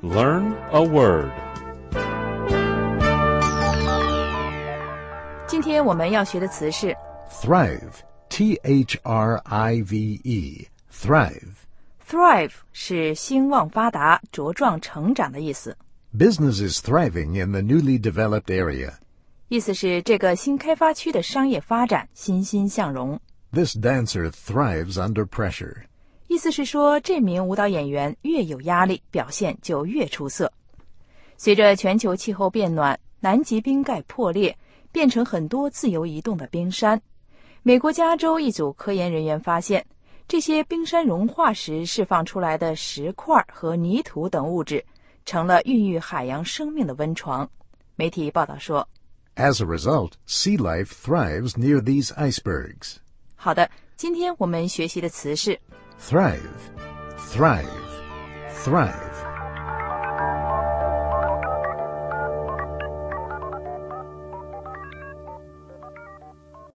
Learn a word. 今天我们要学的词是 Thrive, T-H-R-I-V-E, thrive. 是兴旺发达、茁壮成长的意思。 Business is thriving in the newly developed area. 意思是这个新开发区的商业发展欣欣向荣。 This dancer thrives under pressure. 意思是说，这名舞蹈演员越有压力，表现就越出色。随着全球气候变暖，南极冰盖破裂，变成很多自由移动的冰山。美国加州一组科研人员发现，这些冰山融化时释放出来的石块和泥土等物质，成了孕育海洋生命的温床。媒体报道说 As a result, sea life thrives near these icebergs. 好的，今天我们学习的词是 Thrive, thrive, thrive.